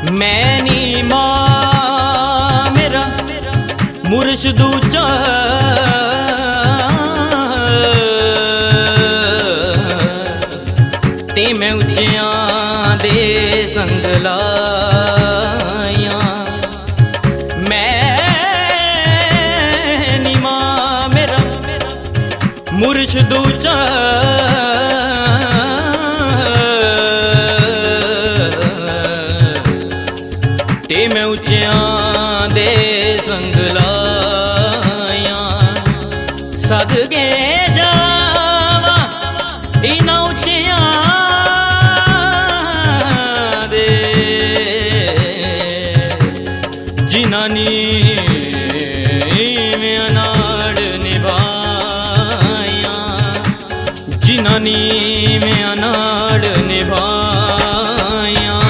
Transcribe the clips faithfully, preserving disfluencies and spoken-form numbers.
मैं नी मां मेरा मुर्शद दूजा ते मैं उच्चियां दे संग लाया। मैं नी मां मेरा मुर्शद दूजा ते मैं उच्चियां दे संग लाया। सदके जावा इना उच्चियां दे जिन्हां नी मैं नाड़ निभाया, जिन्हां नी मैं नाड़ निभाया।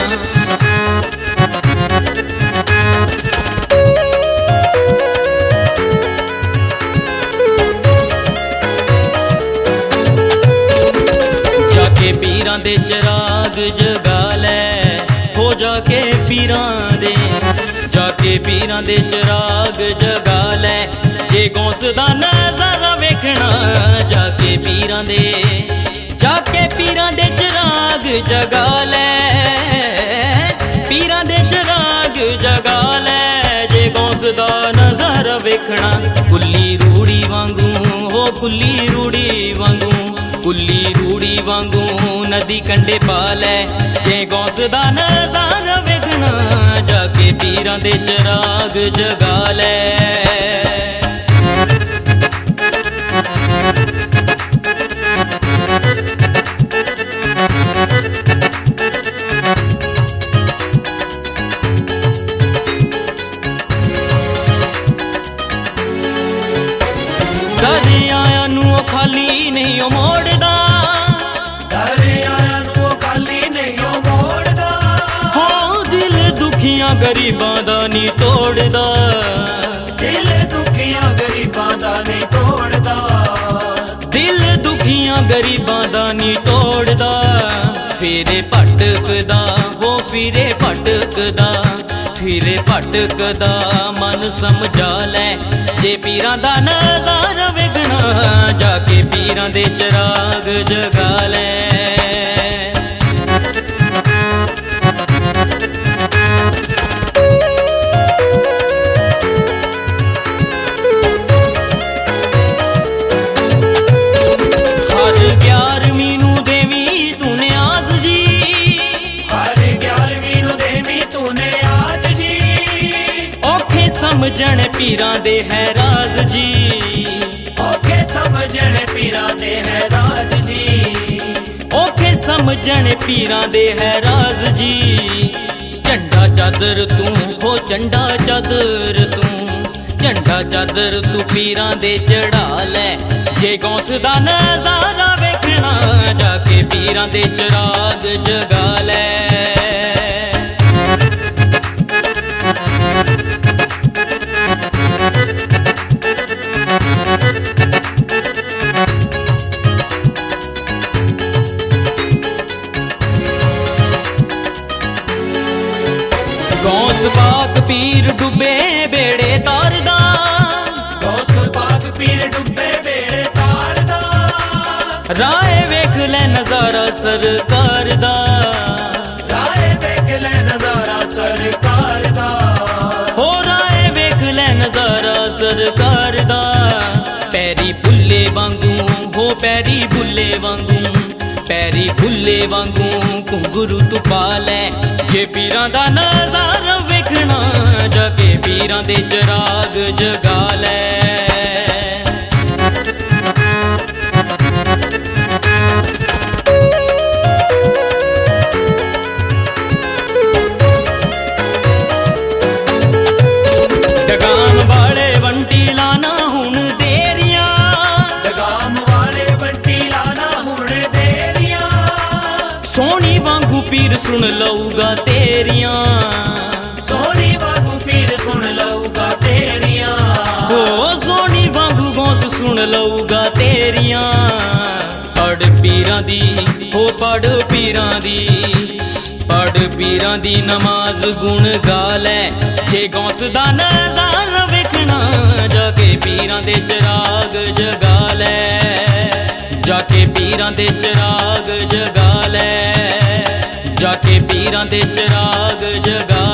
पीरां दे चिराग जगा लै, हो जाके पीरां दे, जाके पीरां दे चिराग जगा लै। जे गौस दा नज़ारा वेखना जाके पीरां दे, जाके पीरां दे चिराग जगा लै, पीरां दे चिराग जगा लै। जे गौस दा नज़ारा वेखना कुल्ली रूड़ी वांगू, हो कुल्ली रूड़ी वांगू, कुल्ली रूड़ी वांगू नदी कंडे पा लै। जे गौस दा नज़ारा वेखना जाके पीरां दे चिराग जगा लै। घर आया नू खाली नहीं ओ मोड़दा, घर आया नू खाली नहीं ओ मोड़दा। हो दिल दुखियां गरीबां दा नी तोड़दा, दिल दुखियां गरीबां दा नी तोड़दा, दिल दुखियां गरीबां दा नी तोड़दा। फिरे भटकदा हो फिरे भटकदा, फिरे भटकदा मन समझा लै। जे पीरां दा नज़ारा वेखना जाके पीरां दे चिराग जगा लै। हर ग्यारहवीं नू देवी तू न्याज जी, हर ग्यारहवीं नू देवी तू न्याज जी। औखे समझण पीरां दे है राज जी, औखे समझण पीरां दे है राज जी, औखे समझण पीरां दे है राज जी। झंडा चादर तू हो झंडा चादर तू, झंडा चादर तू पीरां दे चढ़ा लै। जे गौस दा नज़ारा वेखना जाके पीरां दे चिराग जगा लै। गौस पाक पीर डुबे बेड़े तारदा, गौस पाक पीर डुबे बेड़े तारदा। राय वेख ले नज़ारा सरकार दा, राय वेख ले नज़ारा सरकार दा, हो राय वेख ले नज़ारा सरकार दा। पैरी बुल्ले वांगू हो पैरी बुल्ले वांगू, पैरी बुल्ले वांगू घुंघरू तू पा लै। जे पीरां दा नज़ारा वेखना जाके पीरां दे चिराग जगा लै। डगाम वाले वंटी लाना हुण देरियां, डगाम वाले वंटी लाना हुण देरियां। सोनी वांगू पीर सुन लऊगा तेरियां, सोनी वांगू पीर सुन लऊगा तेरियां। ओ सोनी वांगू गौस सुन लऊगा तेरियां। पढ़ पीरां दी हो पढ़ पीरां दी, पढ़ पीरां दी नमाज गुण गा लै, जे गौस दा नज़ारा वेखना जाके पीरां दे चिराग जगा लै, जाके पीरां दे चिराग जगा लै, जाके पीरां दे चिराग जगा